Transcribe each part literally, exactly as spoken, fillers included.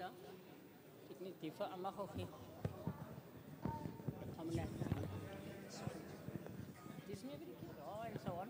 اتفاق معه في عملنا تسمع كده اه and so on.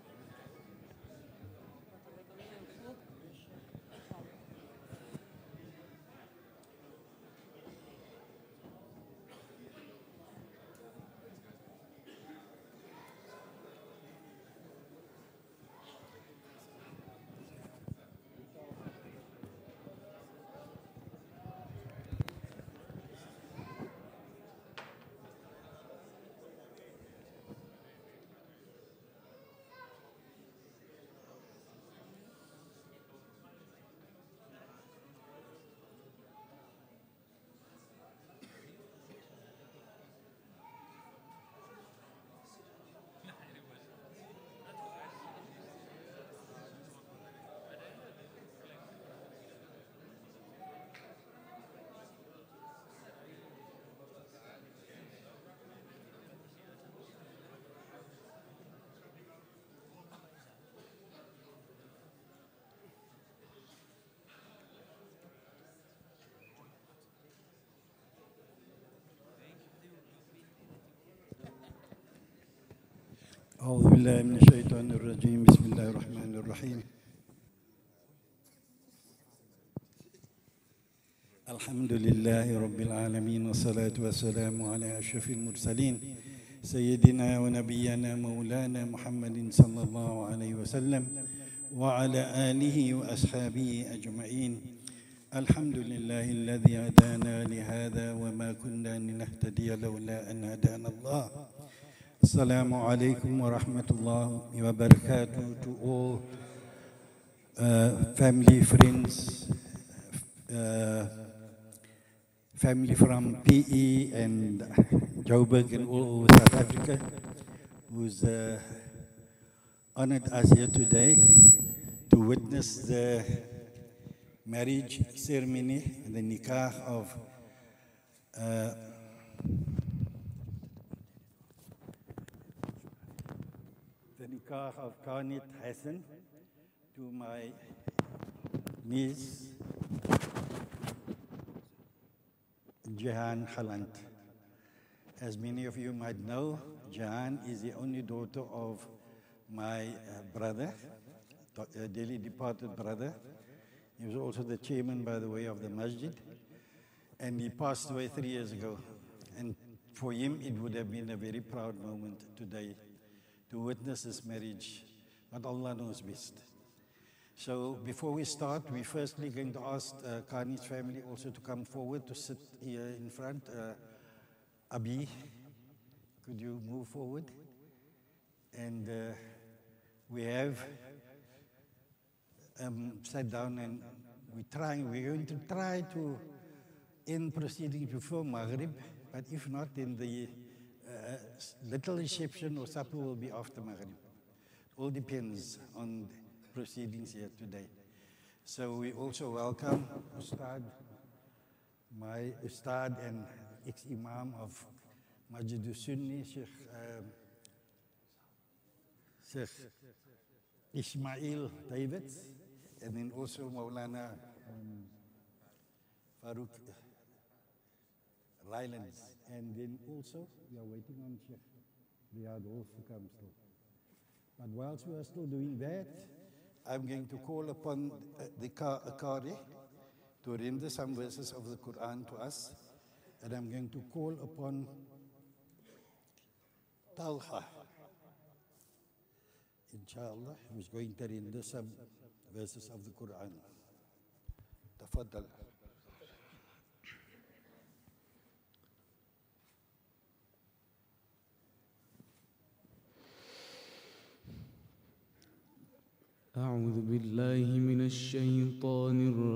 أعوذ بالله من الشيطان الرجيم بسم الله الرحمن الرحيم الحمد لله رب العالمين والصلاة والسلام على أشرف المرسلين سيدنا ونبينا مولانا محمد صلى الله عليه وسلم وعلى آله وأصحابه أجمعين الحمد لله الذي هدانا لهذا وما كنا لنهتدي لولا أن هدانا الله. Assalamu alaikum wa rahmatullahi wa barakatuh to all uh, family, friends, uh, family from P E and Joburg and all over South Africa who's uh, honored us here today to witness the marriage ceremony, the nikah of uh, the nikah of Kanit Hassan to my niece Jahan Halant. As many of you might know, Jahan is the only daughter of my uh, brother, a dearly departed brother. He was also the chairman, by the way, of the masjid, and he passed away three years ago. And for him, it would have been a very proud moment today to witness this marriage, but Allah knows best. So before we start, we're firstly going to ask uh, Kani's family also to come forward to sit here in front. Uh, Abi, could you move forward? And uh, we have um, sat down and we're trying, we're going to try to end proceedings before Maghrib, but if not, then the Uh, little reception or supper will be after Maghrib. All depends on the proceedings here today. So we also welcome Ustad, my Ustad and ex-Imam of Masjid al-Sunni, Sheikh, um, Sheikh Ismail David, and then also Maulana um, Farouk Rylands. And then also, we are waiting on Sheikh Riyad Wolf to come still. But whilst we are still doing that, I'm going to call upon uh, the Qari to render some verses of the Quran to us. And I'm going to call upon Talha, inshallah, who's going to render some verses of the Quran. Tafaddal. أعوذ بالله من الشيطان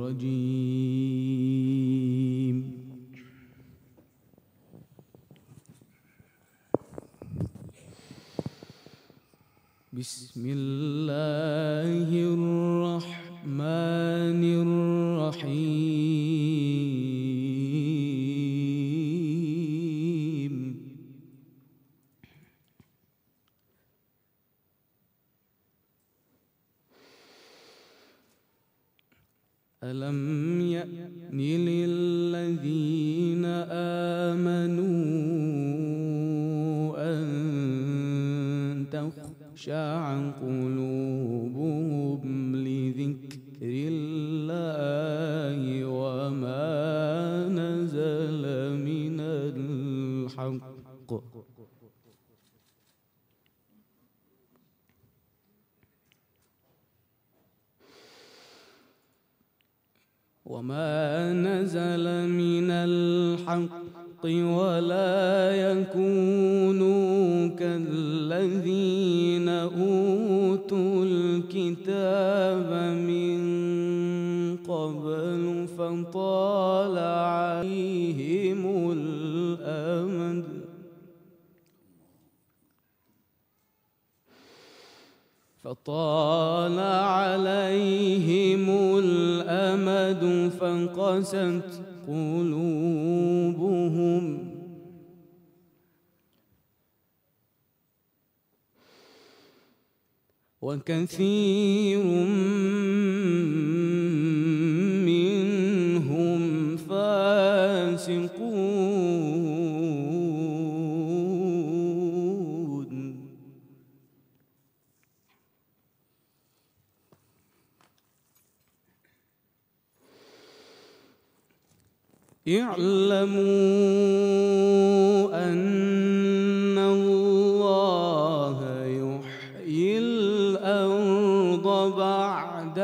الرجيم بسم الله الرحمن الرحيم ألم يأن للذين آمنوا أن تخشع قلوبهم لذكر الله وما نزل من الحق وما نزل من الحق ولا يكونوا كالذين أوتوا الكتاب من قبل فطال عليهم الأمد فطال عليهم الأمد فانقست قلوبهم وكثير منهم فاسقون اعلموا أن الله يحيي الأرض بعد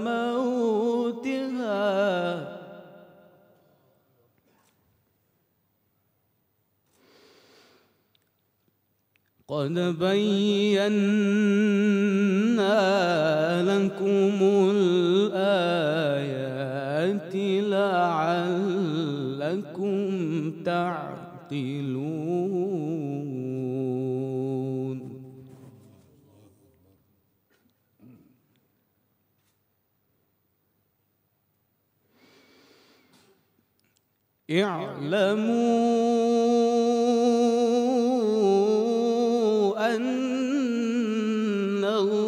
موتها قد بينا لكم الآيات لعلكم تعقلون اعلموا أن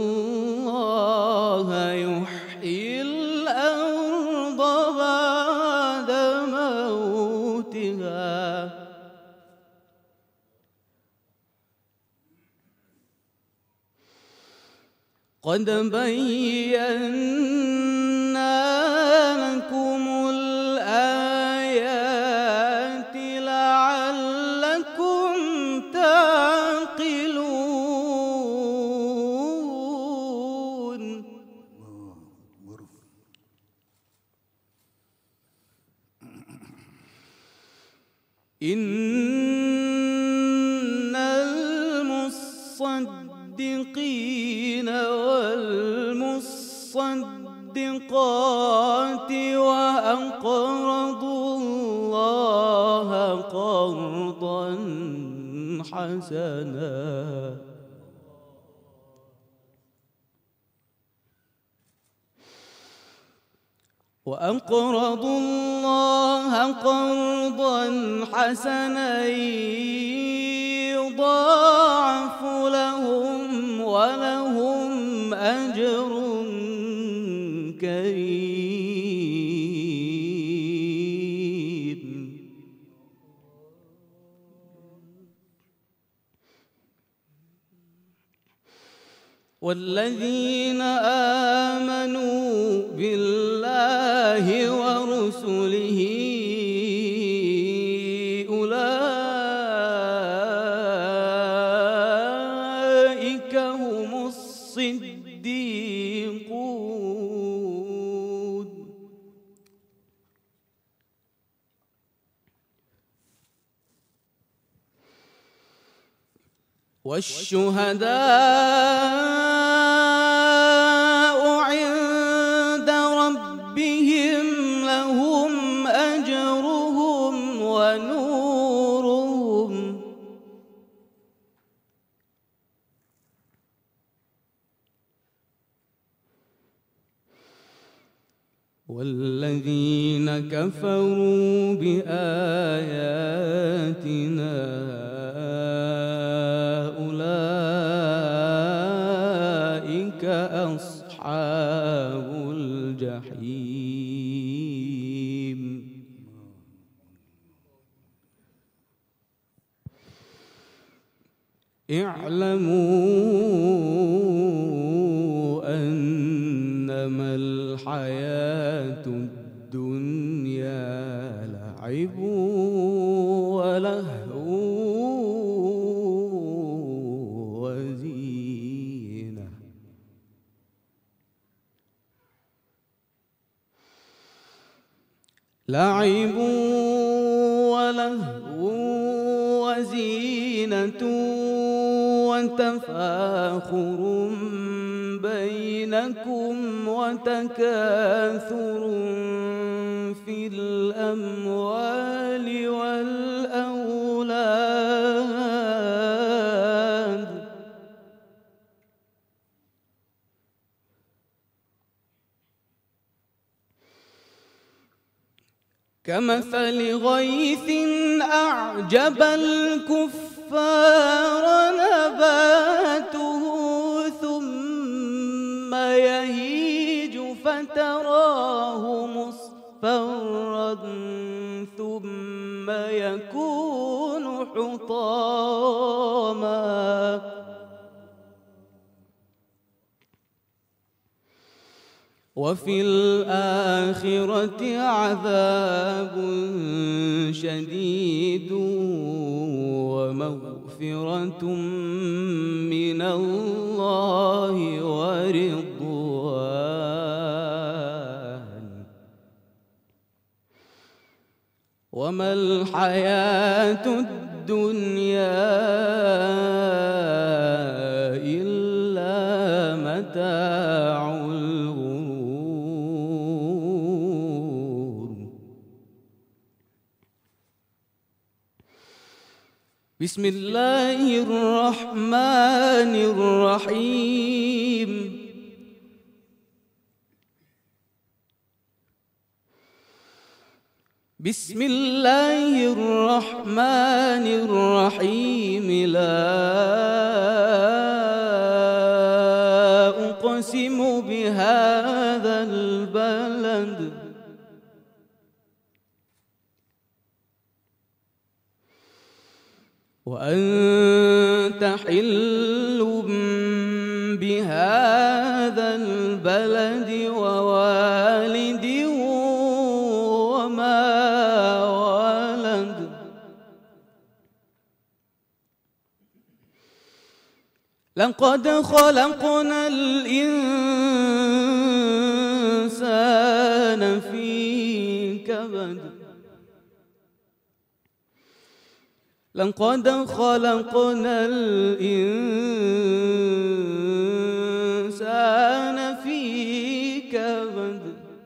الله يحيي الأرض بعد موتها قد بينا لكم الآيات لعلكم تعقلون إن المصدقين والمصدقات وأقرضوا الله قرضا حسنا وأقرضوا الله قرضا حسنا يضاعف لهم ولهم أجر كريم والذين آمنوا بالله ورسله أولئك هم الصديقون والشهداء عند ربهم لهم أجرهم ونورهم والذين كفروا بآياتنا أولئك أصحاب الجحيم اعلموا أنما الحياة الدنيا لعب ولهو وزينة لعب ولهو وزينة وتفاخر بينكم وتكاثر في الأموال والأولاد كمثل غيث أعجب الكفار نباته ثم يهيج فتراه مصفرا ثم يكون حطاما وفي الآخرة عذاب شديد ومغفرة من الله ورضوان وما الحياة الدنيا إلا متاع الغرور بسم الله الرحمن الرحيم بسم الله الرحمن الرحيم لا أقسم بهذا البلد وأنت حل بهذا البلد ووالد وما ولد لقد خلقنا الإنسان في كبد لقد خلقنا الإنسان في كبد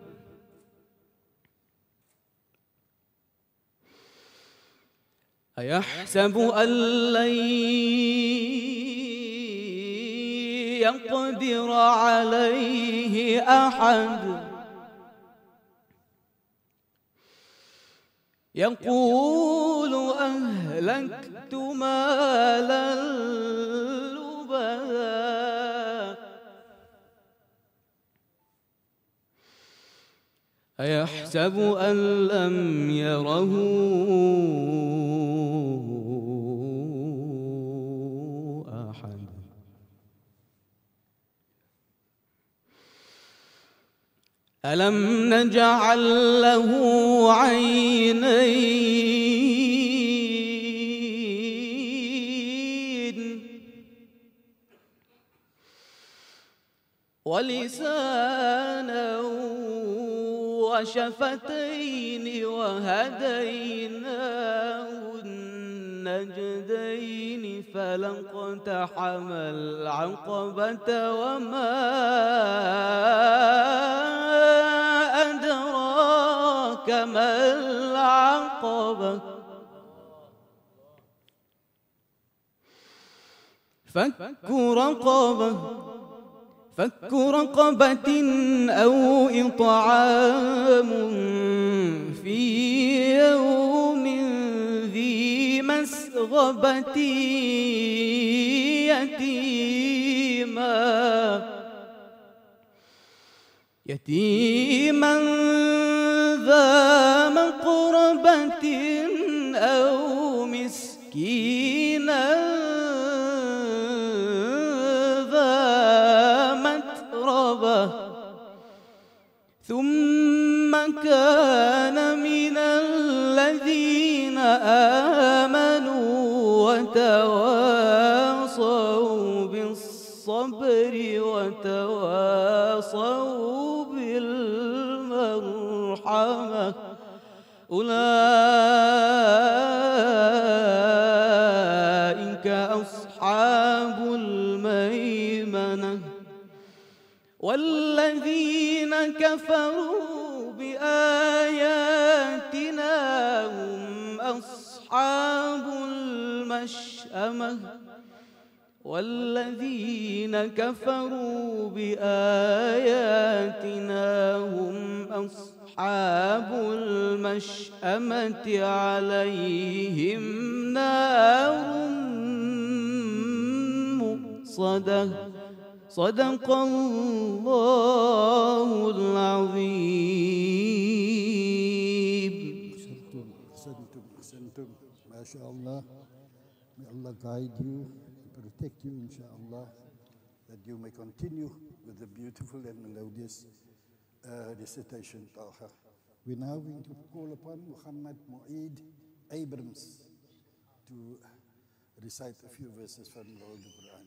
أيحسب أن لن يقدر عليه أحد يقول أهلكت مالا لبدا أيحسب أن لم يره أحد ألم نجعل له عينين ولسانا وشفتين وهديناه النجدين فلاقتحم العقبة وما أدراك ما العقبة فك رقبة فك رقبة أو إطعام في يوم ذي مسغبة يتيما يتيما ذا مقربة أو مسكينا بالصبر وتواصوا بالمرحمة أولئك أصحاب الميمنة والذين كفروا بآياتنا هم أصحاب المشأمة والذين كفروا بآياتنا هم أصحاب المشأمة عليهم نار مؤصدة صدق الله العظيم. Ahsantum, ahsantum, MashaAllah. May Allah guide you and protect you, inshaAllah, that you may continue with the beautiful and melodious uh, recitation, Taha. We're now going to call upon Muhammad Mu'eed Abrams to recite a few verses from the Holy Quran.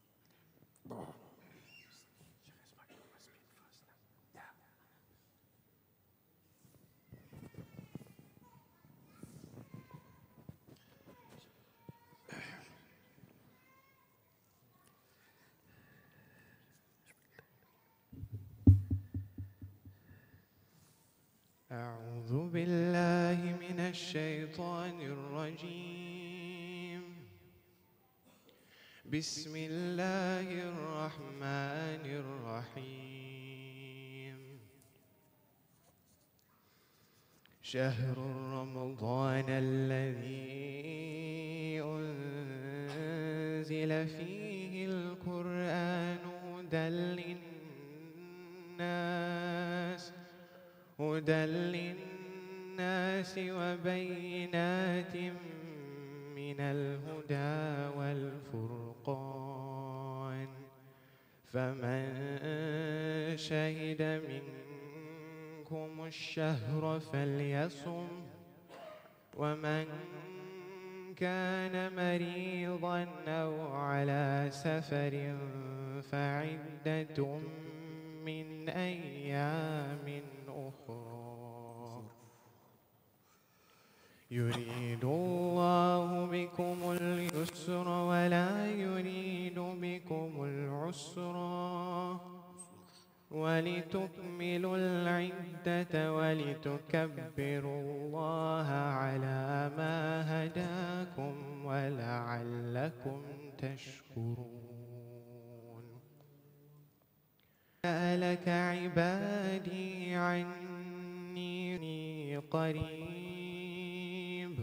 أعوذ بالله من الشيطان الرجيم. بسم الله الرحمن الرحيم. شهر رمضان الذي أنزل فيه القرآن هدى للناس هدى للناس وبينات من الهدى والفرقان فمن شهد منكم الشهر فليصم ومن كان مريضا أو على سفر فعدة من أيام أخرى يريد الله بكم اليسر ولا يريد بكم العسر ولتكملوا العدة ولتكبروا الله على ما هداكم ولعلكم تشكرون. سألك عبادي عني قريب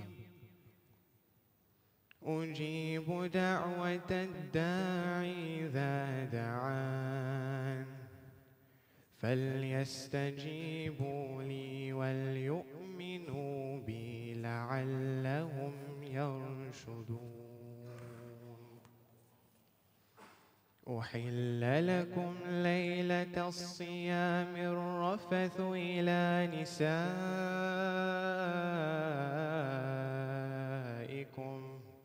أجيب دعوة الداعي إذا دعان فليستجيبوا لي وليؤمنوا بي لعلهم يرشدون. أحل لكم ليلة الصيام الرفث إلى نسائكم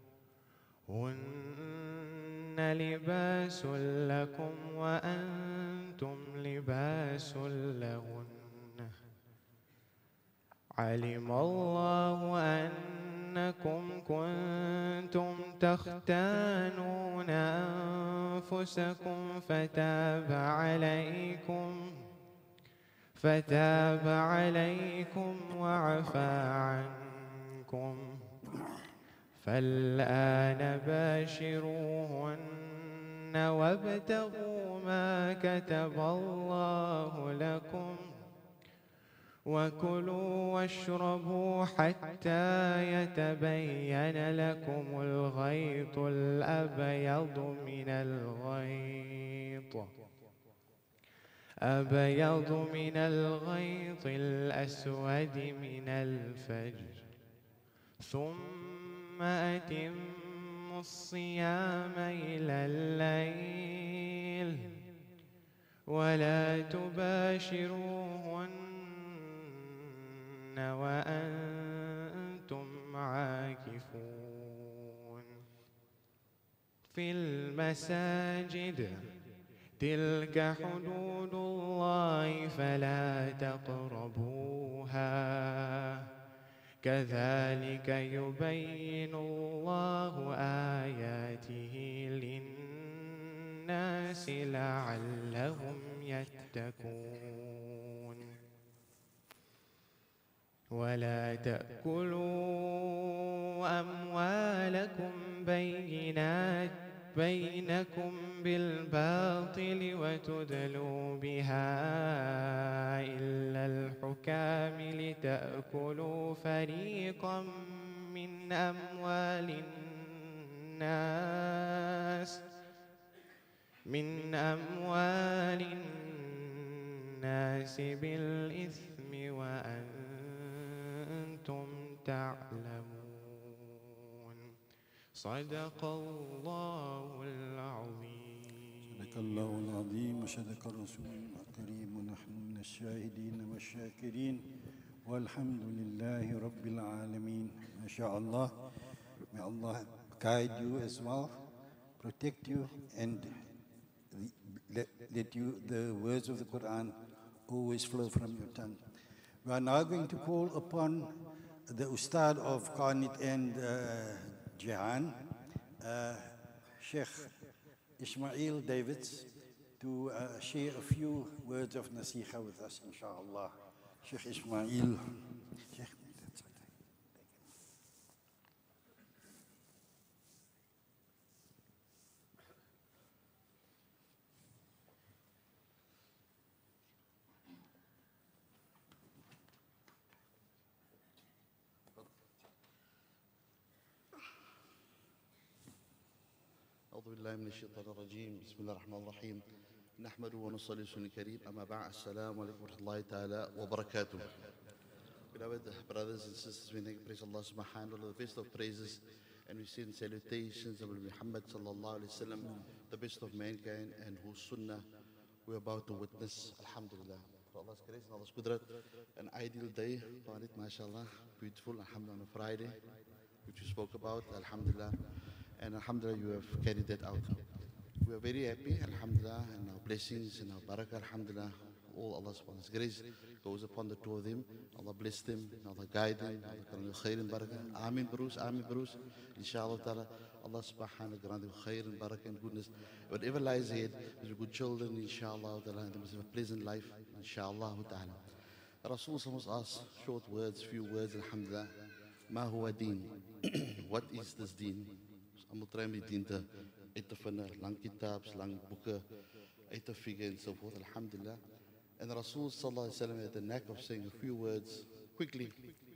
هن لباس لكم وأنتم لباس لهن علم الله أنكم كنتم تختانون أنفسكم فتاب عليكم فتاب عليكم وعفى عنكم فالآن باشروهن وابتغوا ما كتب الله لكم وكلوا واشربوا حتى يتبين لكم الخيط الأبيض من الغيط أبيض من الغيط الأسود من الفجر ثم أتموا الصيام إلى الليل ولا تباشروهن وأنتم عاكفون في المساجد تلك حدود الله فلا تقربوها كذلك يبين الله آياته للناس لعلهم يتقون ولا تأكلوا أموالكم بينات بينكم بالباطل وتدلوا بها إلا الحكام لتأكلوا فريقا من أموال الناس من أموال الناس بالإثم وأنتم تعلمون صدق الله العظيم صدق الله العظيم وصدق الرسول الكريم ونحن من الشاهدين والشاكرين والحمد لله رب العالمين. ما شاء Allah. May Allah guide you as well, protect you, and let, let you the words of the Quran always flow from your tongue. We are now going to call upon the Ustad of Qarnit and uh, Jehan, uh, Sheikh Ismail Davids, to uh, share a few words of nasiha with us, inshallah. Sheikh Ismail. Sheikh. أعوذ بالله من الشيطان الرجيم بسم الله الرحمن الرحيم نحمد ونصلي على الكريم أما بعد السلام عليكم ورحمة الله تعالى وبركاته. Beloved brothers and sisters, we thank praise Allah subhanahu wa ta'ala, the best of praises, and we send salutations of Muhammad sallallahu alayhi wa sallam, the best of mankind, and whose sunnah we're about to witness. Alhamdulillah. For Allah's grace and Allah's qudrat, an ideal day, mashallah, beautiful, alhamdulillah, on a Friday, which we spoke about, alhamdulillah. And alhamdulillah, you have carried that out. We are very happy, alhamdulillah, and our blessings and our barakah, alhamdulillah, all Allah's grace goes upon the two of them. Allah bless them, Allah guide them, Allah grant you khair and barakah. Ameen, Bruce, Ameen, Bruce. Inshallah ta'ala, Allah subhanahu wa grant you khair and barakah and goodness. Whatever lies ahead, is good children, inshallah ta'ala, and they must have a pleasant life, inshallah ta'ala. Rasul was asked short words, few words, alhamdulillah. Ma huwa deen? What is this deen? I'm going to try my deen to uit te vinden, lang kitabs, lang boeken, uit te figure and so forth, alhamdulillah. And Rasul sallallahu alayhi wa sallam had the knack of saying a few words quickly,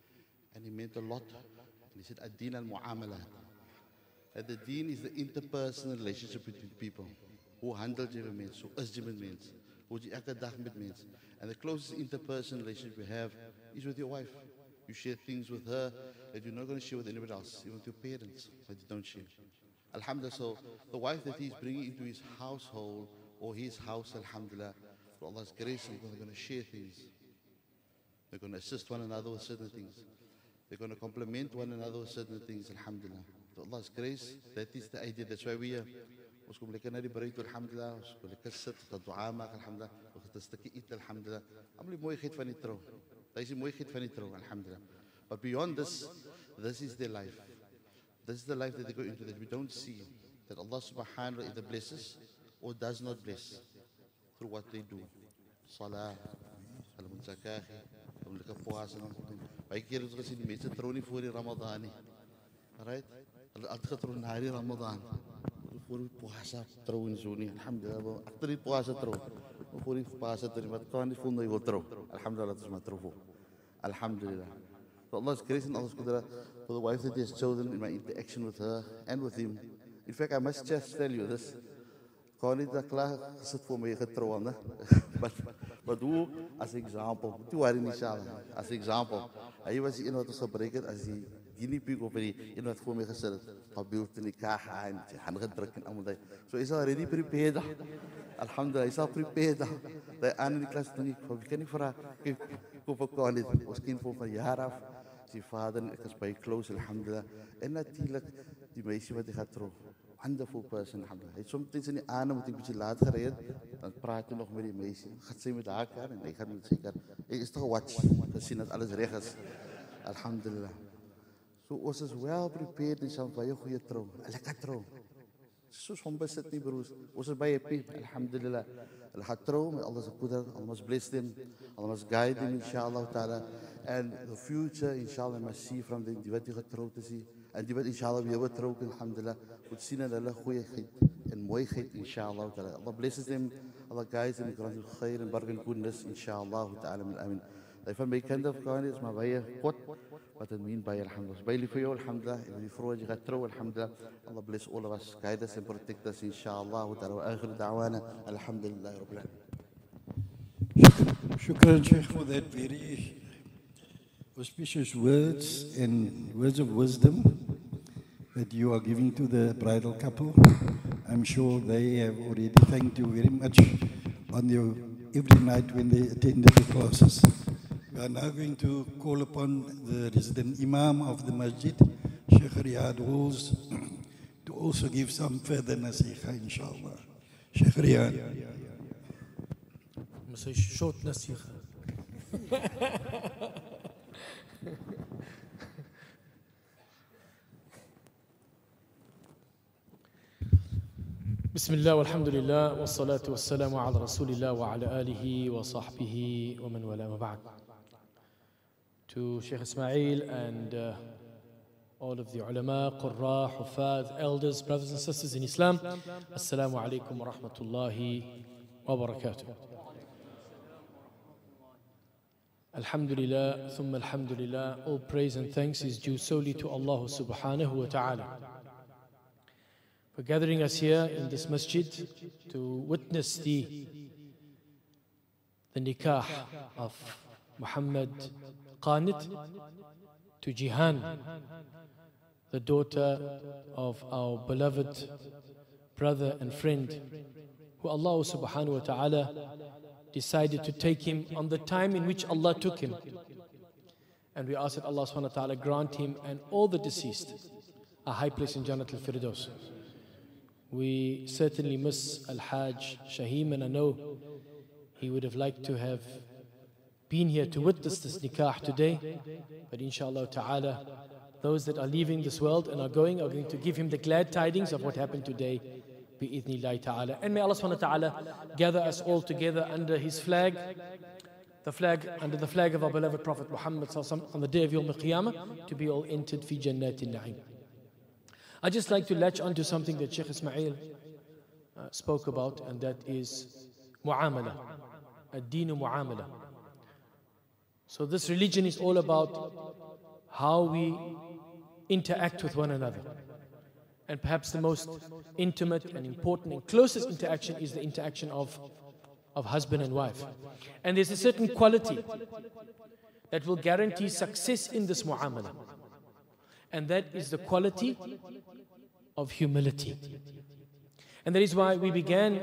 and he meant a lot. And he said, ad-deen al-mu'amalat. That the deen is the interpersonal relationship between people. Hoe handel jy met mense, hoe is jy met mense, hoe is jy elke dag met mense. And the closest interpersonal relationship you have is with your wife. You share things with her that you're not going to share with anybody else, even with your parents, that you don't share. Alhamdulillah, so the wife that he's bringing into his household or his house, alhamdulillah, for Allah's grace, they're going to share things. They're going to assist one another with certain things. They're going to complement one another with certain things, alhamdulillah. For Allah's grace, that is the idea. That's why we are. Ons kom lekker na die breed, alhamdulillah. Ons kom lekker sit, ons dua maak, alhamdulillah. Ons het 'n stukkie eet, alhamdulillah. Almal die mooiheid van die trou. Dit is die mooiheid van die trou, alhamdulillah. But beyond this, this is their life. This is the life that they go into that we don't see. That Allah subhanahu wa ta'ala either blesses or does not bless through what they do. Salah, al-munzakahi, al-lekker puasa. Baie keer het ons gesien, die mense trou nie voor die Ramadan nie. Alright? Hulle het getrou na die Ramadan. Voor die puasa trou en so nie. Alhamdulillah, agter die puasa trou. Voor die puasa trou, wat kan nie voel nou jy wil trou. Alhamdulillah, dat is maar trou voor. Alhamdulillah. For Allah's grace and Allah's qudra, for the wife that He has chosen in my interaction with her and with him. In fact, I must just tell you this. Kan niet dat klaar gesit voor mij getrouwd, hè? But, but hoe, als example, toen waren niet samen, als example. Hij was die wat ons gebreken, als die guinea pig of die in wat voor mij gezet, gebeeld in die kaag en hand gedrukt en allemaal dat. So is already prepared. Alhamdulillah, is al prepared. Dat aan in die klas toen ik, ik kan niet vragen, ik koop ook al niet, ons kind voor van jaar af. Zijn vader, ik was bij close, alhamdulillah. En natuurlijk, die meisje wat hij gaat trouwen. wonderful person, alhamdulillah. Hij soms in die aan moet ik een beetje laat gereden. Dan praat je nog met die meisje. Gaat ze met haar kar en hij gaat met zeker. Ik is toch watch. Gezien dat alles recht is. Alhamdulillah. So ons is well prepared inshallah vir 'n goeie trou. 'n Lekker trou. Soos hom besit nie broers. Ons is baie happy. Alhamdulillah. Hulle gaan trou met Allah se qudra. Allah must bless them. Allah must guide them inshallah ta'ala. And the future inshallah must see from them die wat die getroud is. En die wat inshallah weer wat trou alhamdulillah. Moet sien dat hulle goeieheid en mooiheid inshallah ta'ala. Allah blesses them. Allah guides them. Grant them khair and barak and goodness inshallah ta'ala. Amen. Van my kind of kind is maar baie kort wat het mean baie alhamdulillah. Baie lief vir jou alhamdulillah. En die vrou wat jy gaat trou alhamdulillah. Allah bless all of us. Guide us and protect us inshallah ta'ala. Wa akhiru da'wana alhamdulillah rabbil alamin. Shukran Sheikh for that very auspicious words and words of wisdom that you are giving to the bridal couple. I'm sure they have already thanked you very much on your every night when they attended the classes. We are now going to call upon the resident Imam of the Masjid, Sheikh Riyad Walls, to also give some further nasiha, inshallah. Sheikh Riyad. Say short nasiha. بسم الله والحمد لله والصلاة والسلام على رسول الله وعلى آله وصحبه ومن والاه وبعد. To Sheikh Ismail and uh, all of the ulama, qurra, hufaz, elders, brothers and sisters in Islam, Assalamu alaikum wa rahmatullahi wa barakatuh. Alhamdulillah, thumma alhamdulillah, all praise and thanks is due solely to Allah subhanahu wa ta'ala for gathering us here in this masjid to witness the, the nikah of Muhammad Qanit to Jihan, the daughter of our beloved brother and friend, who Allah subhanahu wa ta'ala decided to take him on the time in which Allah took him. And we ask that Allah subhanahu wa ta'ala grant him and all the deceased a high place in Jannat al-Firdaus. We certainly miss Al-Hajj Shaheem, and I know he would have liked to have been here to witness this nikah today. But inshallah ta'ala, those that are leaving this world and are going are going to give him the glad tidings of what happened today, bi-idhnillahi ta'ala. And may Allah subhanahu wa ta'ala gather us all together under his flag, the flag, under the flag of our beloved Prophet Muhammad on the day of Yawm al-Qiyamah, to be all entered fi jannatin na'im. I'd just like to latch onto something that Sheikh Ismail uh, spoke about, and that is mu'amala, ad-deenu mu'amala. So this religion is all about how we interact with one another. And perhaps the most intimate and important and closest interaction is the interaction of, of husband and wife. And there's a certain quality that will guarantee success in this mu'amala. And that is the quality of humility. And that is why we began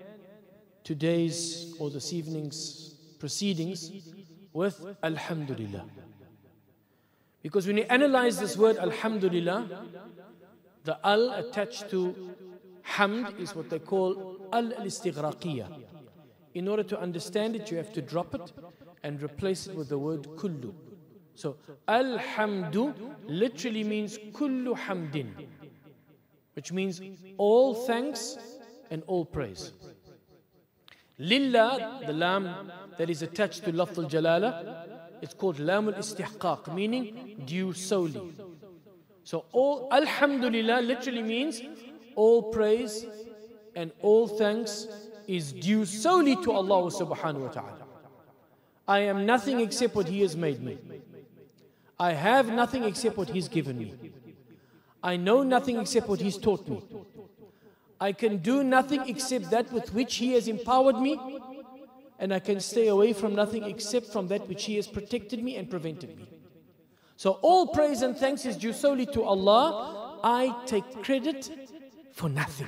today's or this evening's proceedings with Alhamdulillah. Because when you analyze this word Alhamdulillah, the al attached to hamd is what they call al-istighraqiyya. In order to understand it, you have to drop it and replace it with the word kullu. So alhamdu literally means kullu hamdin, which means all thanks and all praise. Lillah, the lam that is attached to lafz al-jalala, it's called lam al-istihqaq, meaning due solely. So all alhamdulillah literally means all praise and all thanks is due solely to Allah subhanahu wa ta'ala. I am nothing except what He has made me. I have nothing except what He's given me. I know nothing except what He's taught me. I can do nothing except that with which He has empowered me, and I can stay away from nothing except from that which He has protected me and prevented me. So all praise and thanks is due solely to Allah. I take credit for nothing.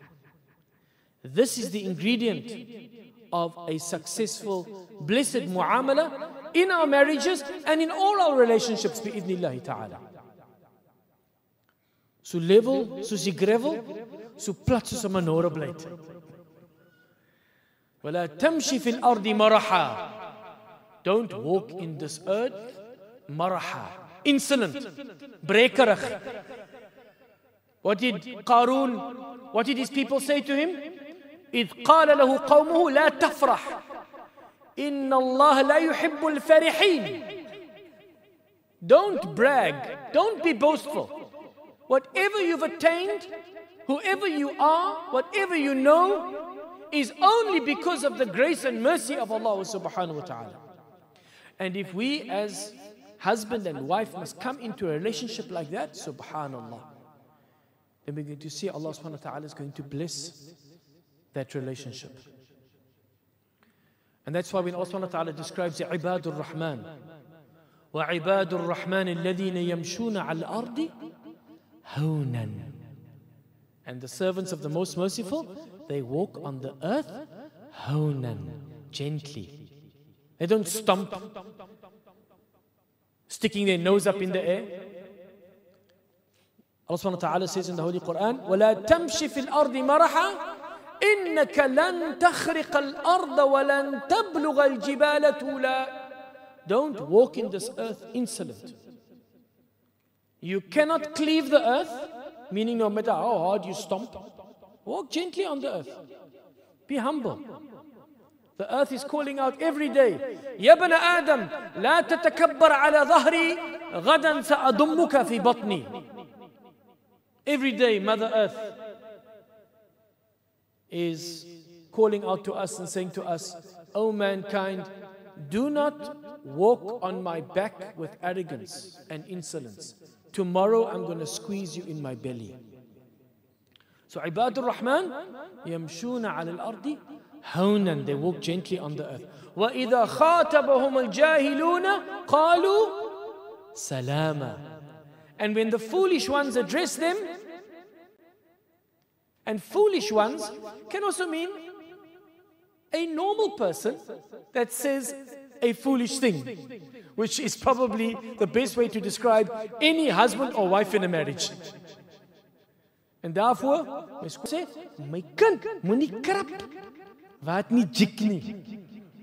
This is the ingredient of a successful, blessed mu'amala in our marriages and in all our relationships, bi-idhnillahi ta'ala. So level, so si gravel, so plat soos 'n menorah blyd. وَلَا تَمْشِ فِي الْأَرْضِ مَرَحًا. Don't walk in this earth maraha, insolent, brekerig. What did Qarun, what did his people say to him? إِذْ قَالَ لَهُ قَوْمُهُ لَا تَفْرَحْ إِنَّ اللَّهَ لَا يُحِبُّ الْفَرِحِينَ. Don't brag, don't be boastful. Whatever you've attained, whoever you are, whatever you know, is only because of the grace and mercy of Allah subhanahu wa ta'ala. And if we as husband and wife must come into a relationship like that, subhanallah, then we're going to see Allah subhanahu wa ta'ala is going to bless that relationship. And that's why when Allah subhanahu wa ta'ala describes the ibadur rahman, wa ibadur rahman alladhina yamshuna al ardi hawnan, and the servants of the most merciful, they walk on the earth hawnan, gently. They don't stomp, sticking their nose up in the air. Allah subhanahu wa ta'ala says in the Holy Quran, وَلَا تَمْشِ فِي الْأَرْضِ مَرَحًا إِنَّكَ لَن تَخْرِقَ الْأَرْضَ وَلَن تَبْلُغَ الْجِبَالَ طُولًا. Don't walk in this earth insolent. You cannot cleave the earth, meaning no matter how hard you stomp, walk gently on the earth. Be humble. The earth is calling out every day, يَا بَنَ آدَمْ لَا تَتَكَبَّرْ عَلَى ظَهْرِي غَدًا سَأَضُمُّكَ فِي بَطْنِي. Every day, Mother Earth is calling out to us and saying to us, O mankind, do not walk on my back with arrogance and insolence. Tomorrow I'm going to squeeze you in my belly. So Ibadur Rahman, يَمْشُونَ عَلَى الْأَرْضِ هَوْنًا, they walk gently on the earth. وَإِذَا خَاطَبَهُمُ الْجَاهِلُونَ قَالُوا سَلَامًا. And when the foolish ones address them, and foolish ones can also mean a normal person that says a foolish thing, which is probably the best way to describe any husband or wife in a marriage. En daarvoor, mens sê, my kind, moenie krap, wat nie jik nie.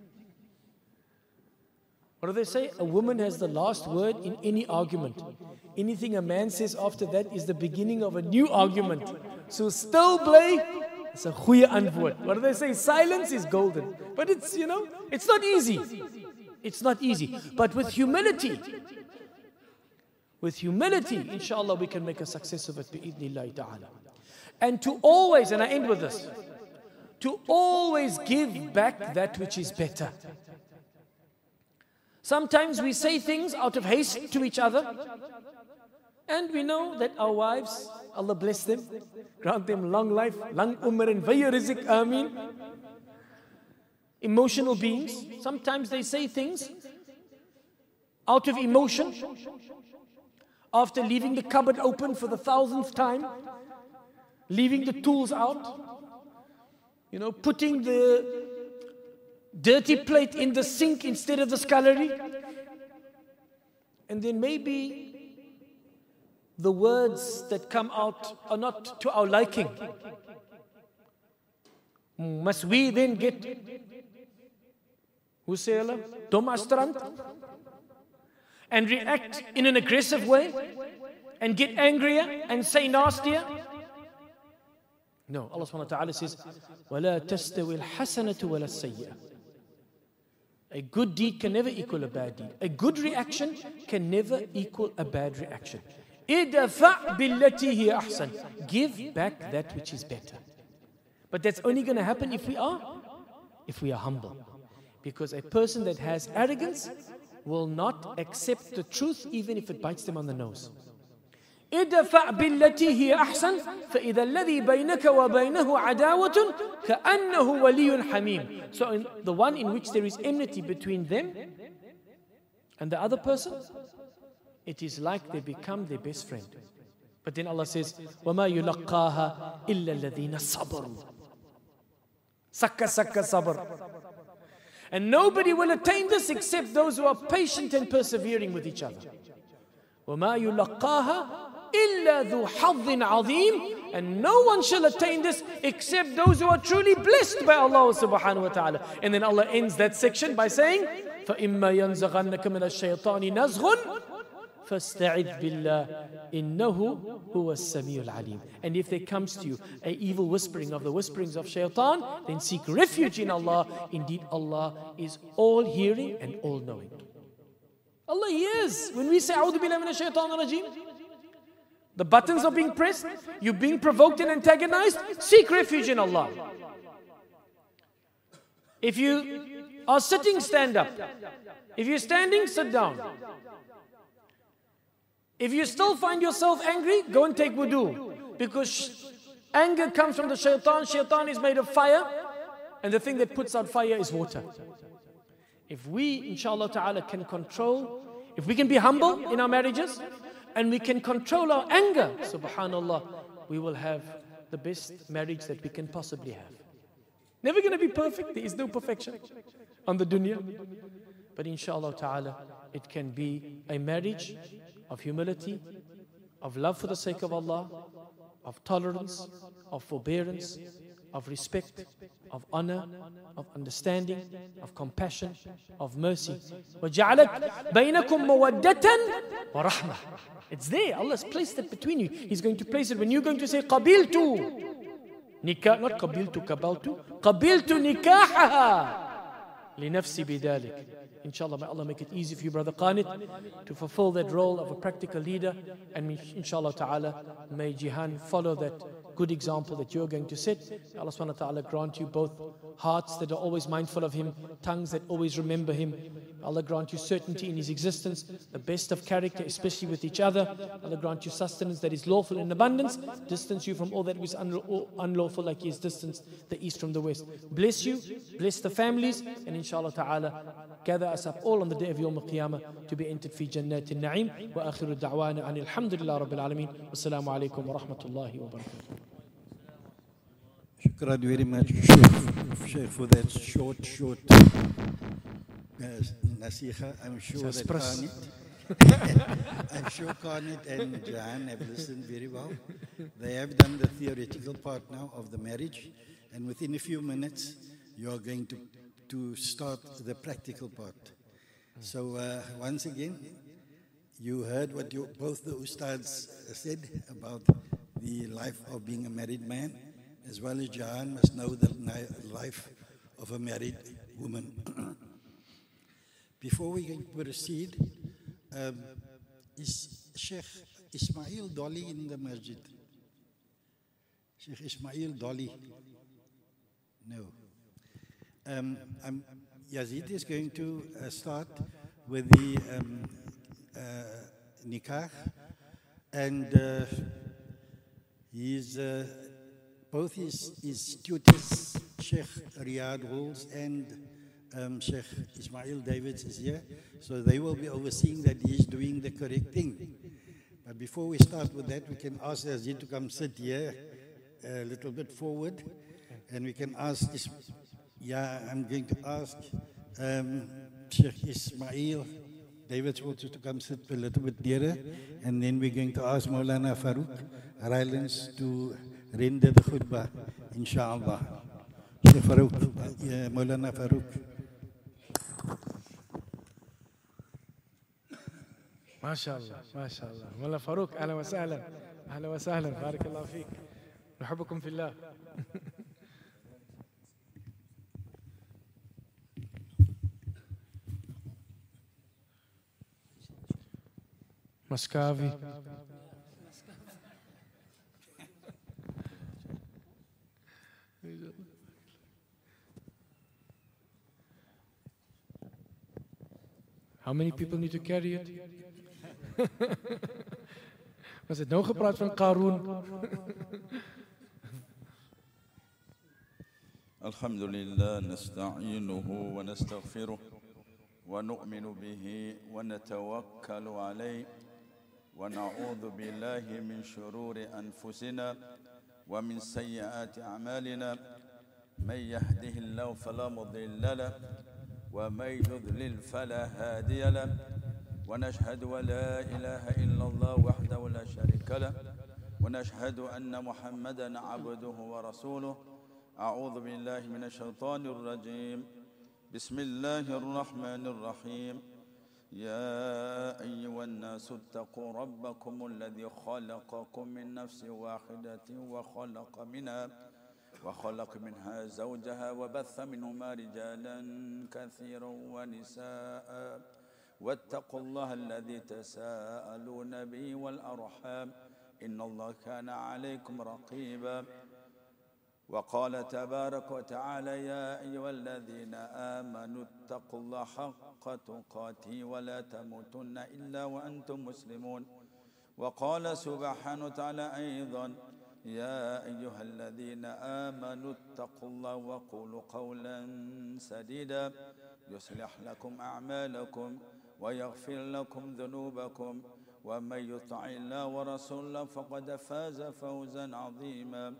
What do they say? A woman has the last word in any argument. Anything a man says after that is the beginning of a new argument. So still bly, it's a goeie antwoord. What do they say? Silence is golden. But it's, you know, it's not easy. It's not easy. But with humility, with humility, inshallah, we can make a success of it, bi'idhnillahi ta'ala. And to always, and I end with this, to always give back that which is better. Sometimes we say things out of haste to each other, and we know that our wives, Allah bless them, grant them long life, long umr and vaya rizq, ameen. Emotional beings, sometimes they say things out of emotion, after leaving the cupboard open for the thousandth time, leaving the tools out, you know, putting the dirty plate in the sink instead of the scullery. And then maybe the words that come out are not to our liking. Must we then get, hoe sê hulle, dom as strand, and react in an aggressive way and get angrier and say nastier? No, Allah subhanahu wa ta'ala says, وَلَا تَسْتَوِي الْحَسَنَةُ وَلَا السَّيِّئَةُ. A good deed can never equal a bad deed. A good reaction can never equal a bad reaction. إِدْفَعْ بِالَّتِي هِيَ أَحْسَنُ. Give back that which is better. But that's only going to happen if we are, if we are humble. Because a person that has arrogance will not accept the truth even if it bites them on the nose. إِدْفَعْ بِالَّتِي هِيَ أَحْسَنُ فَإِذَا الَّذِي بَيْنَكَ وَبَيْنَهُ عَدَاوَةٌ كَأَنَّهُ وَلِيٌّ حَمِيمٌ. So in the one in which there is enmity between them and the other person, it is like they become their best friend. But then Allah says, وَمَا يُلَقَّاهَا إِلَّا الَّذِينَ صَبَرُوا. Sakka sakka sabr. And nobody will attain this except those who are patient and persevering with each other. وَمَا يُلَقَّاهَا إِلَّا ذُو حَظٍ عَظِيمٍ. And no one shall attain this except those who are truly blessed by Allah subhanahu wa ta'ala. And then Allah ends that section by saying, فَإِمَّا يَنزَغَنَّكَ مِنَ الشَّيْطَانِ نَزْغٌ فَاسْتَعِذْ بِاللَّهِ إِنَّهُ هُوَ السَّمِيعُ الْعَلِيمُ. And if there comes to you a evil whispering of the whisperings of shaitan, then seek refuge in Allah. Indeed, Allah is all hearing and all knowing. Allah hears. When we say, أعوذ بالله من الشيطان الرجيم, the buttons are being pressed, you're being provoked and antagonized, seek refuge in Allah. If you are sitting, stand up. If you're standing, sit down. If you still find yourself angry, go and take wudu. Because anger comes from the shaitan. Shaitan is made of fire. And the thing that puts out fire is water. If we, inshallah ta'ala, can control, if we can be humble in our marriages, and we can control our anger, subhanallah, we will have the best marriage that we can possibly have. Never going to be perfect. There is no perfection on the dunya. But inshallah ta'ala, it can be a marriage of humility, of love for the sake of Allah, of tolerance, of forbearance, of respect, of honor, of understanding, of compassion, of mercy. وَجَعَلَتْ بَيْنَكُمْ مَوَدَّةً وَرَحْمَةً. It's there. Allah has placed it between you. He's going to place it when you're going to say قَبِلْتُ nikah, not قَبِلْتُ كَبَلْتُ قَبِلْتُ نِكَاحَهَا لِنَفْسِ بِذَلِكَ. Inshallah, may Allah make it easy for you, Brother Qanit, to fulfill that role of a practical leader. And inshallah ta'ala, may Jihan follow that good example that you're going to set. May Allah subhanahu wa ta'ala grant you both hearts that are always mindful of Him, tongues that always remember Him. May Allah grant you certainty in His existence, the best of character, especially with each other. May Allah grant you sustenance that is lawful in abundance, distance you from all that is unlawful, like He has distanced the east from the west. Bless you, bless the families, and inshallah ta'ala, gather us up all on the day of Yawm al-Qiyamah to be entered fi Jannatin Na'im. Wa akhiru da'wana anil hamdulillah rabbil alameen. Wassalamu alaikum wa rahmatullahi wa barakatuh. Shukran very much, Sheikh, Sheikh, for that short, short uh, nasiha. I'm sure that Qanit, I'm sure Qanit and Jihan have listened very well. They have done the theoretical part now of the marriage, and within a few minutes, you are going to to start the practical part. So uh, once again, you heard what you, both the ustads said about the life of being a married man, as well as Jihan must know the life of a married woman. Before we can proceed, um, is Sheikh Ismail Dolly in the masjid? Sheikh Ismail Dolly? No. Um, um, Yazid is going to uh, start with the um, uh, nikah, and uh, he's, uh, both his, his tutors, Sheikh Riyad Walls and um, Sheikh Ismail Davids is here, so they will be overseeing that he's doing the correct thing. But before we start with that, we can ask Yazid to come sit here a little bit forward, and we can ask this. Yeah, I'm going to ask um, Sheikh Ismail David also to come sit a little bit nearer, and then we're going to ask Maulana Farooq Rylance to render the khutbah, inshallah. Sheikh Farooq, uh, Maulana Farooq. MashaAllah, MashaAllah. Maulana Farooq, ahlan wa sahlan. Ahlan wa sahlan. Barakallahu feek. Nuhibbukum fillah. Muscavi. How many people need to carry it? Was het nou gepraat van Qarun? الحمد لله نستعينه ونستغفره ونؤمن به ونتوكل عليه ونعوذ بالله من شرور أنفسنا ومن سيئات أعمالنا من يهده الله فلا مضل له ومن يضلل فلا هادي له ونشهد أن لا إله إلا الله وحده لا شريك له ونشهد أن محمدا عبده ورسوله. أعوذ بالله من الشيطان الرجيم. بسم الله الرحمن الرحيم. يا أيها الناس اتقوا ربكم الذي خلقكم من نفس واحدة وخلق منها وخلق منها زوجها وبث منهما رجالا كثيرا ونساء واتقوا الله الذي تساءلون به والأرحام إن الله كان عليكم رقيبا. وقال تبارك وتعالى يا أيها الذين آمنوا اتقوا الله حق تقاته ولا تموتن إلا وأنتم مسلمون. وقال سبحانه وتعالى أيضا يا أيها الذين آمنوا اتقوا الله وقولوا قولا سديدا يصلح لكم أعمالكم ويغفر لكم ذنوبكم ومن يطع الله ورسوله فقد فاز فوزا عظيما.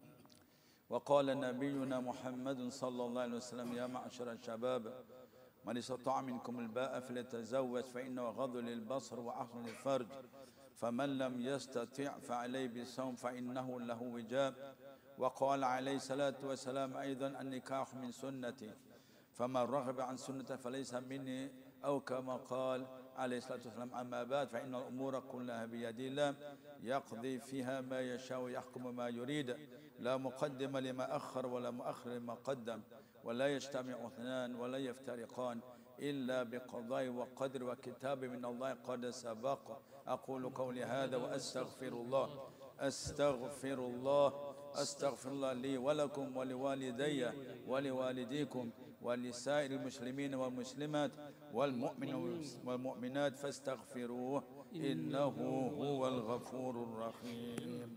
وقال نبينا محمد صلى الله عليه وسلم يا معشر الشباب من استطاع منكم الباء فليتزوج فإنه غض للبصر وأحسن للفرج فمن لم يستطع فعليه بالصوم فإنه له وجاء. وقال عليه الصلاة والسلام أيضا النكاح من سنتي فمن رغب عن سنة فليس مني أو كما قال عليه الصلاة والسلام أما بعد فإن الأمور كلها بيد الله يقضي فيها ما يشاء ويحكم ما يريد لا مقدم لما أخر ولا مؤخر لما قدم ولا يجتمع اثنان ولا يفترقان إلا بقضاء وقدر وكتاب من الله قد سبق. أقول قولي هذا وأستغفر الله أستغفر الله أستغفر الله لي ولكم ولوالدي ولوالديكم ولسائر المسلمين والمسلمات والمؤمنين والمؤمنات فاستغفروه إنه هو الغفور الرحيم.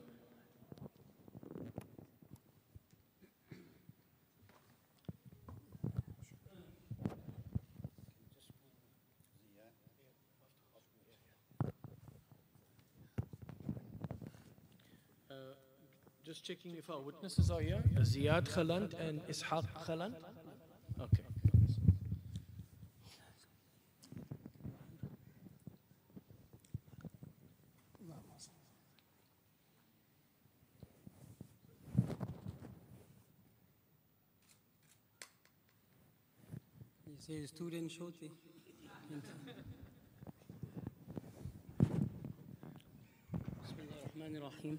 Just checking if our witnesses are here. Ziyad Khaland and Ishaq Khaland. Okay. You say student shortly. Bismillah ar-Rahman ar-Rahim.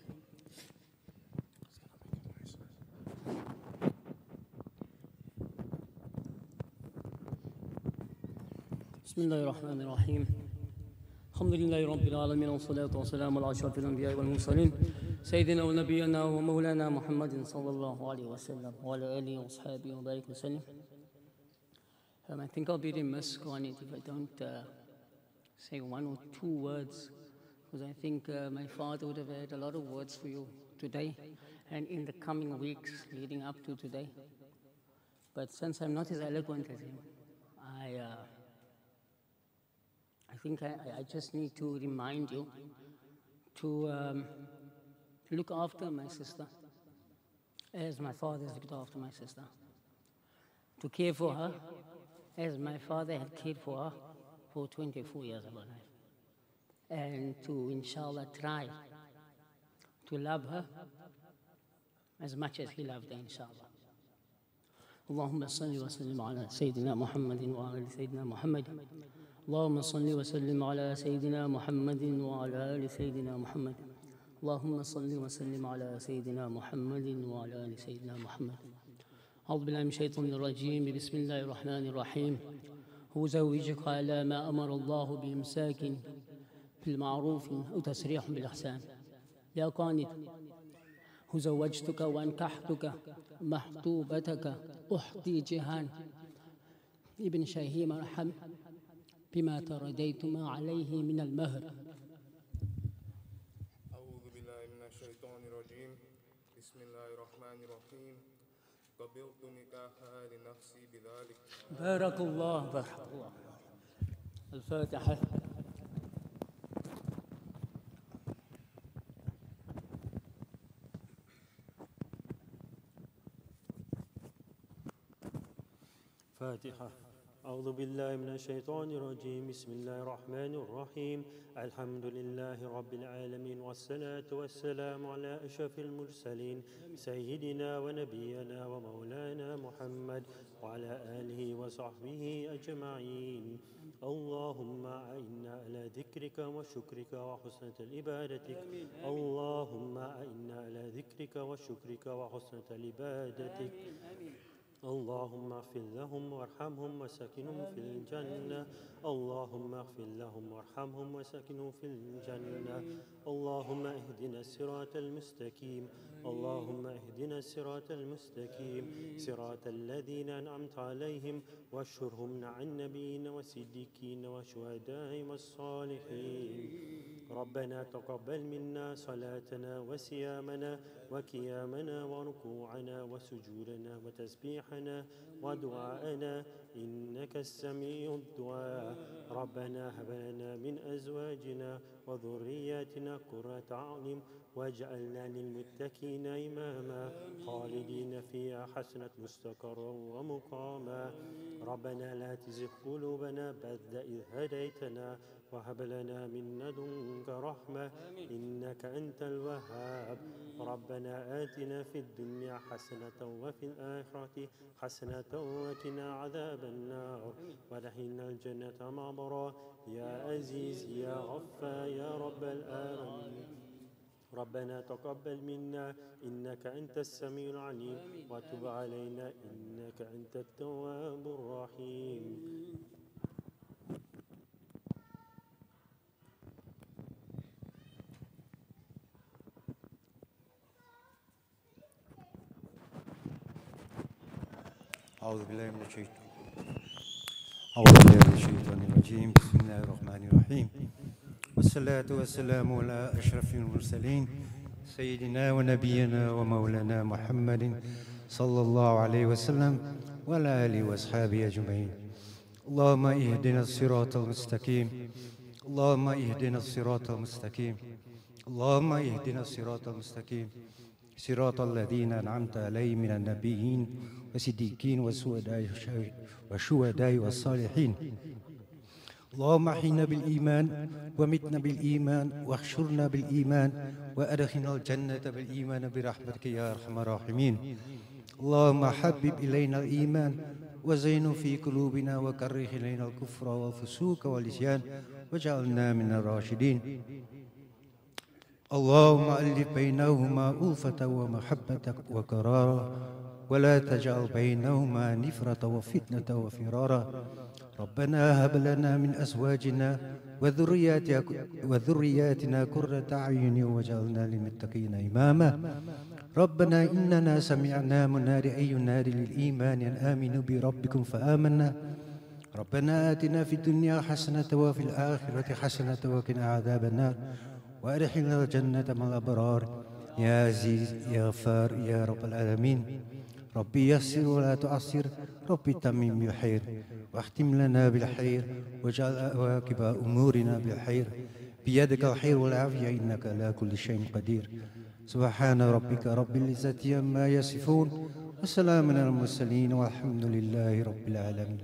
بسم الله الرحمن الرحيم. الحمد لله رب العالمين والصلاة والسلام على أشرف الأنبياء والمرسلين سيدنا ونبينا ومولانا محمد صلى الله عليه وسلم وعلى آله وأصحابه وبارك وسلم. Um, I think I'll be remiss, Granit, if I don't uh, say one or two words, because I think uh, my father would have had a lot of words for you today and in the coming weeks leading up to today. But since I'm not as eloquent as him, I. Uh, I think I, I just need to remind you to um, look after my sister as my father has looked after my sister, to care for her as my father had cared for her for twenty-four years of her life, and to, inshallah, try to love her as much as he loved her, inshallah. اللهم صل وسلم على سيدنا محمد وعلى سيدنا محمد. اللهم صل وسلم على سيدنا محمد وعلى آل سيدنا محمد. اللهم صل وسلم على سيدنا محمد وعلى آل سيدنا محمد. أعوذ بالله من الشيطان الرجيم. بسم الله الرحمن الرحيم. أزوجك على ما أمر الله بإمساك في المعروف أو تسريح بالإحسان. يا قانت زوجتك وانكحتك محبوبتك أحدي جهان ابن شهيم رحم بما ترديتما عليه من المهر. أعوذ بالله من الشيطان الرجيم. بسم الله الرحمن الرحيم. قبلت نكاحها لنفسي بذلك. بارك الله بارك الله. الفاتحة. فاتحة. أعوذ بالله من الشيطان الرجيم بسم الله الرحمن الرحيم الحمد لله رب العالمين والصلاة والسلام على أشرف المرسلين سيدنا ونبينا ومولانا محمد وعلى آله وصحبه أجمعين اللهم أعنا على ذكرك وشكرك وحسن عبادتك اللهم أعنا على ذكرك وشكرك وحسن عبادتك اللهم اغفر لهم وارحمهم وسكنهم في الجنة اللهم اغفر لهم وارحمهم وسكنهم في الجنة اللهم اهدنا الصراط المستقيم اللهم اهدنا الصراط المستقيم صراط الذين أنعمت عليهم واشرهم مع النبيين والصديقين والشهداء والصالحين ربنا تقبل منا صلاتنا وصيامنا وقيامنا وركوعنا وسجودنا وتسبيحنا ودعاءنا إنك السميع الدعاء ربنا هب لنا من أزواجنا وذرياتنا قرة أعين واجعلنا للمتقين إماما خالدين فيها حسنة مستقرا ومقاما ربنا لا تزغ قلوبنا بعد إذ هديتنا وهب لنا من لدنك رحمة إنك أنت الوهاب ربنا آتنا في الدنيا حسنة وفي الآخرة حسنة وقنا عذاب النار وادخلنا الجنة مع الأبرار يا عزيز يا غفار يا رب العالمين ربنا تقبل منا إنك أنت السميع العليم وتب علينا إنك أنت التواب الرحيم أعوذ بالله من الشيطان أعوذ بالله من الشيطان الرجيم بسم الله الرحمن الرحيم والصلاة والسلام على أشرف المرسلين سيدنا ونبينا ومولانا محمد صلى الله عليه وسلم وعلى آله وأصحابه أجمعين اللهم اهدنا الصراط المستقيم اللهم اهدنا الصراط المستقيم اللهم اهدنا الصراط المستقيم صراط الذين أنعمت عليهم من النبيين والصديقين والشهداء والصالحين اللهم أحينا بالإيمان ومتنا بالإيمان واحشرنا بالإيمان وأدخلنا الجنة بالإيمان برحمتك يا أرحم الراحمين اللهم حبب إلينا الإيمان وزينه في قلوبنا وكره إلينا الكفر والفسوق والعصيان واجعلنا من الراشدين اللهم ألف بينهما ألفة ومحبة وقرارا ولا تجعل بينهما نفرة وفتنة وفرارا ربنا هب لنا من أزواجنا وذرياتنا قرة أعين واجعلنا للمتقين إماما ربنا إننا سمعنا مناديا ينادي للإيمان أن آمنوا بربكم فآمنا ربنا آتنا في الدنيا حسنة وفي الآخرة حسنة وقنا عذاب النار وأدخلنا الجنة مع الأبرار يا عزيز يا غفار يا رب العالمين ربي يسر ولا تعسر ربي تمم بالخير واختم لنا بالخير واجعل عواقب أمورنا بالخير بيدك الخير والعافية إنك على كل شيء قدير سبحان ربك رب العزة عما يصفون وسلام على المرسلين والحمد لله رب العالمين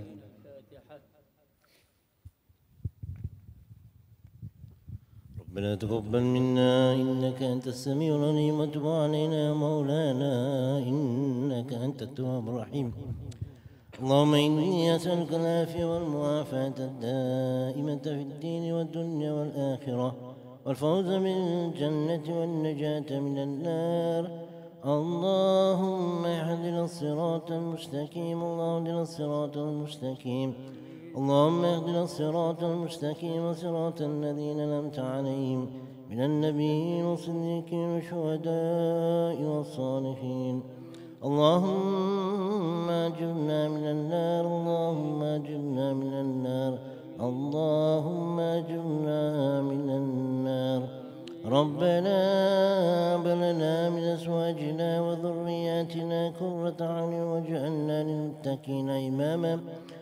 ربنا تقبل منا إنك أنت السميع العليم وتب علينا مولانا إنك أنت التواب الرحيم اللهم إني أسألك العافية والمعافاة الدائمة في الدين والدنيا والآخرة والفوز بالجنة والنجاة من النار اللهم اهدنا الصراط المستقيم اللهم اهدنا الصراط المستقيم اللهم اهدنا الصراط المستقيم صراط الذين أنعمت عليهم من النبيين والصديقين والشهداء والصالحين اللهم أجرنا من النار اللهم أجرنا من النار اللهم أجرنا من النار ربنا هب لنا من أزواجنا وذرياتنا قرة أعين واجعلنا للمتقين إماما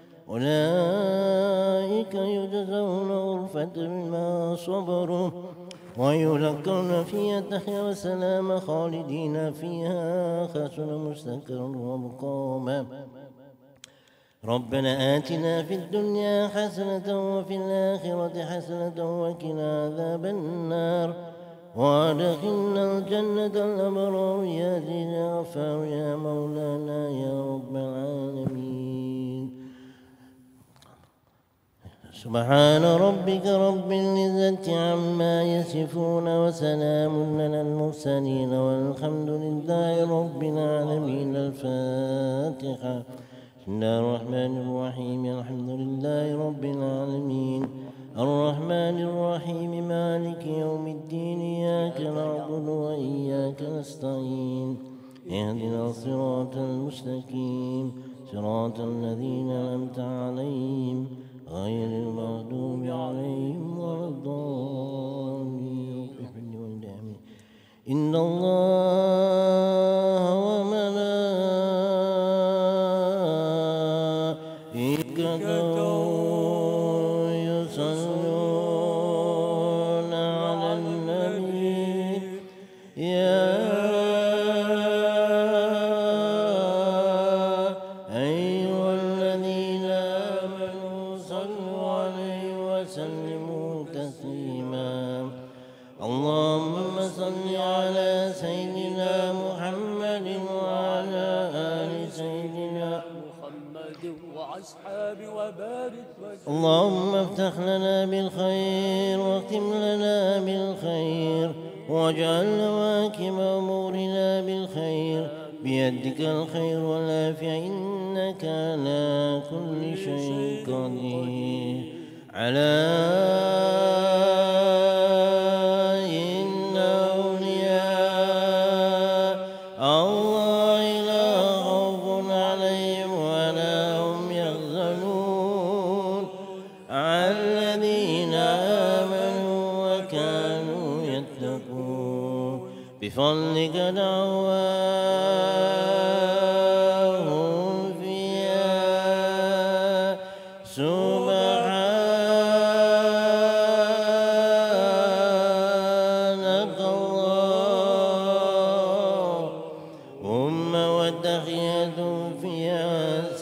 أولئك يجزون غرفة بما صبروا ويلقون فيها تحيا وسلام خالدين فيها حسن مستقرا ومقاما ربنا آتنا في الدنيا حسنة وفي الآخرة حسنة وقنا عذاب النار وأدخلنا الجنة الأبرار يا عزيز يا غفار يا مولانا يا رب العالمين. سبحان ربك رب العزة عما يصفون وسلام على المرسلين والحمد لله رب العالمين. الفاتحة. بسم الله الرحمن الرحيم الحمد لله رب العالمين الرحمن الرحيم مالك يوم الدين إياك نعبد وإياك نستعين اهدنا الصراط المستقيم صراط الذين أنعمت عليهم غير المغضوب عليهم ولا الضالين. إن الله وملائكته يصلون على النبي يا أيها الذين آمنوا صلوا عليه وسلموا تسليما. اللهم صل على سيدنا محمد وعلى آل سيدنا محمد وأصحابه وبارك وسلم. اللهم افتح لنا بالخير واختم لنا بالخير واجعل نواكب أمورنا بالخير بيدك الخير والعافية إنك على كل شيء قدير. على إن أولياء الله لا خوف عليهم ولا هم يحزنون الذين آمنوا وكانوا يتقون بفضلك دعواهم فيها سبحانك اللهم وتحيتهم فيها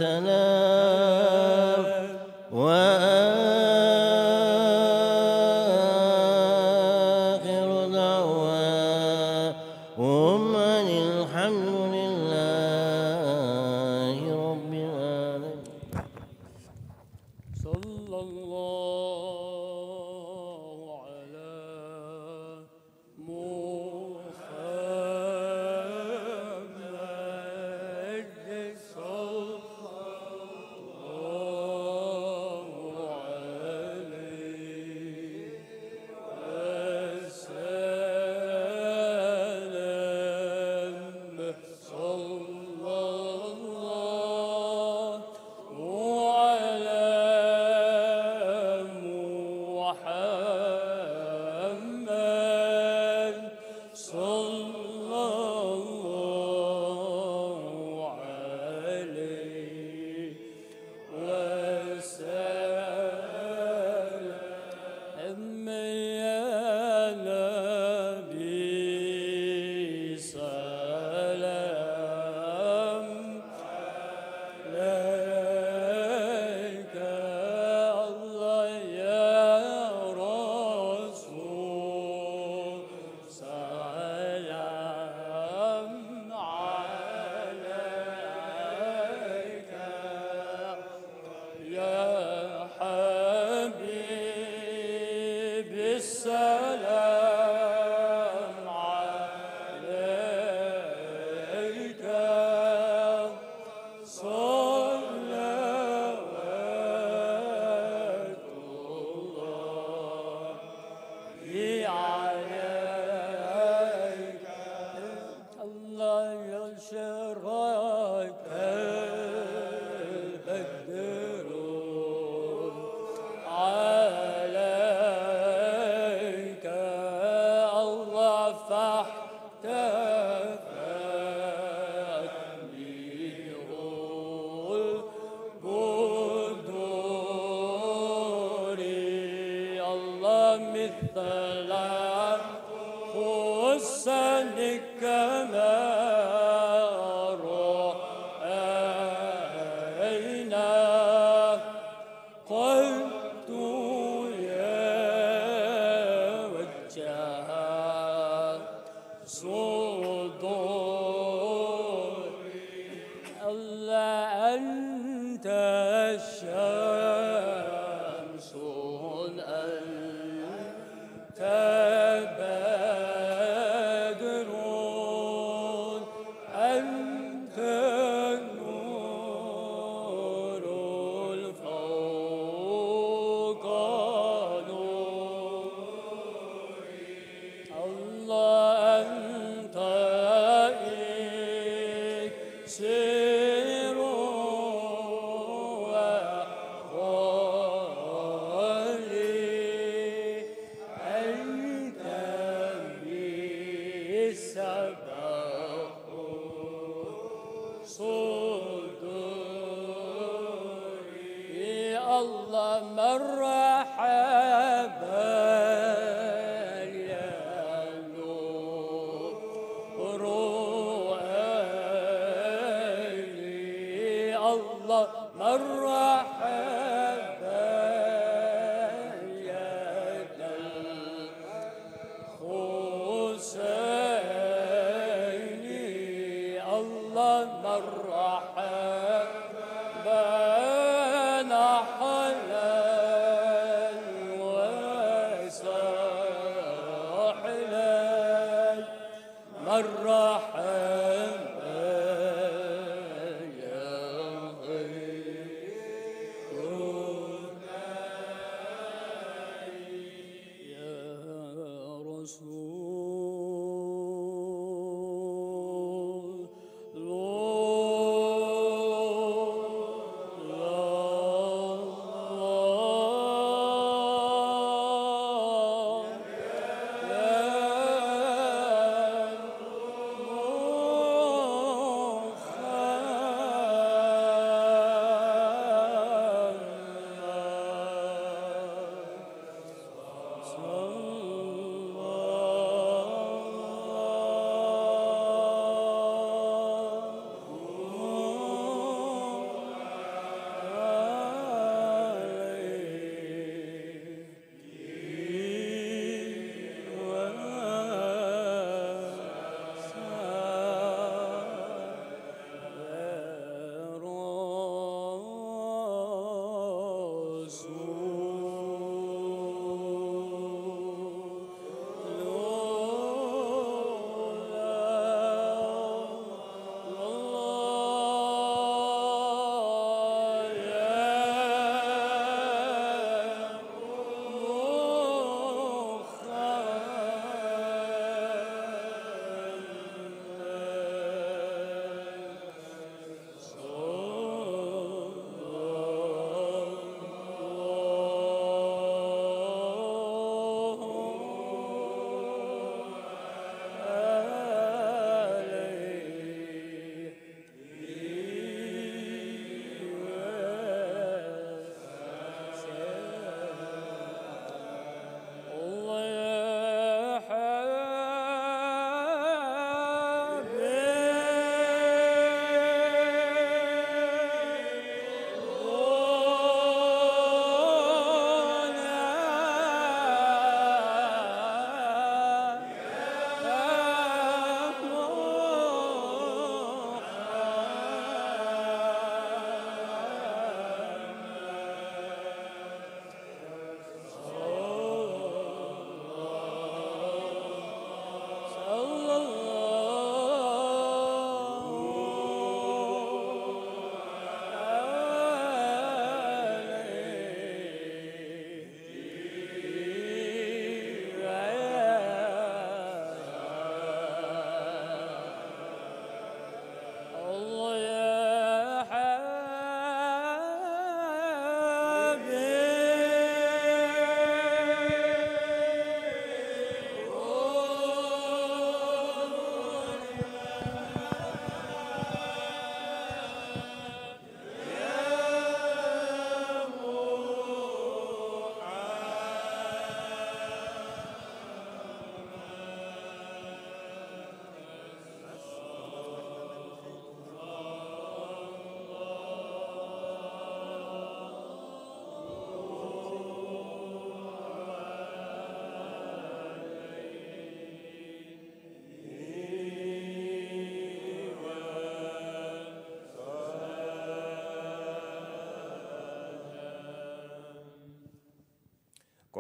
سلام وآخر دعواهم أن الحمد لله رب العالمين. صلى الله على محمد صلى الله عليه وسلم. صلى الله على محمد صلى الله عليه وسلم. يا نبي سلام عليك الله يا رسول سلام عليك يا حبيب السلام عليك صلوات الله عليك. الله يشرك البدر عليك الله فاحتفت به البدور. الله مثل حسنك كما رأينا صدور الله أنت الشمس أنت بدر أنت النور الفوق نوري الله أنت إكسير وولي أنت بالسبق صدوري الله مرحبا يا نور أهلي الله مرحبا يا ذا الحسين الله مرحبا نحلا وسهلا مرحبا يا يا رسول الله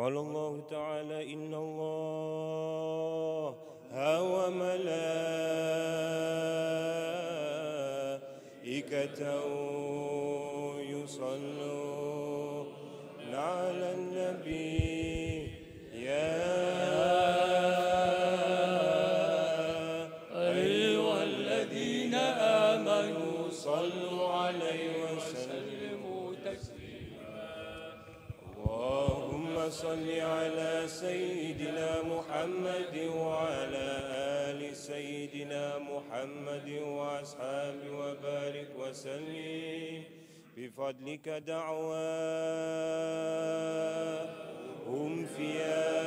قال الله تعالى إن الله وملائكته يصلون على النبي يا أيها الذين آمنوا صلوا عليه وسلموا تسليما. اللهم صل على سيدنا محمد وعلى آل سيدنا محمد وأصحابه وبارك وسلم بفضلك دعواهم فيها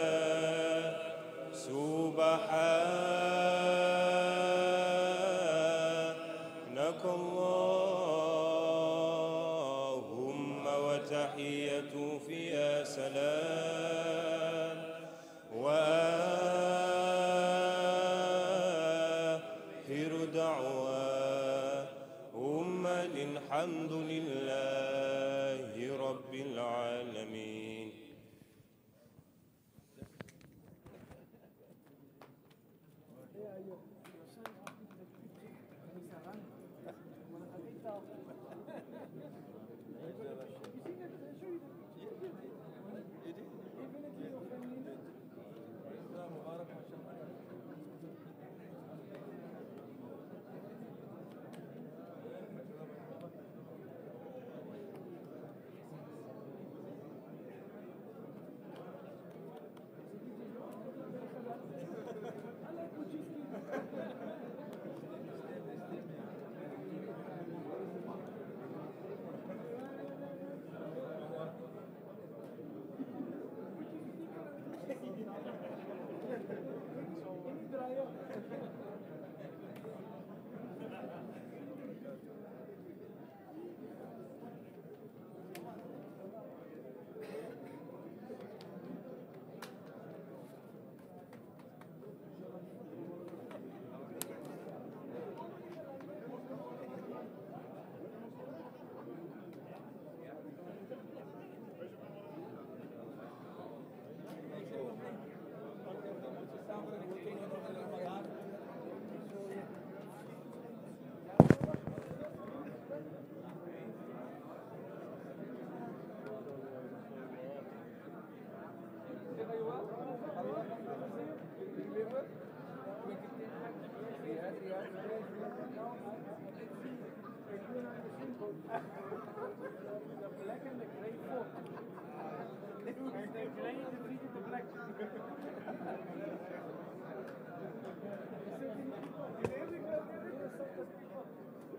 سبحانك اللهم وتحية فيها سلام وآخر دعواهم الحمد لله رب العالمين.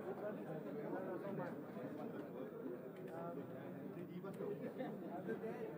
Thank you.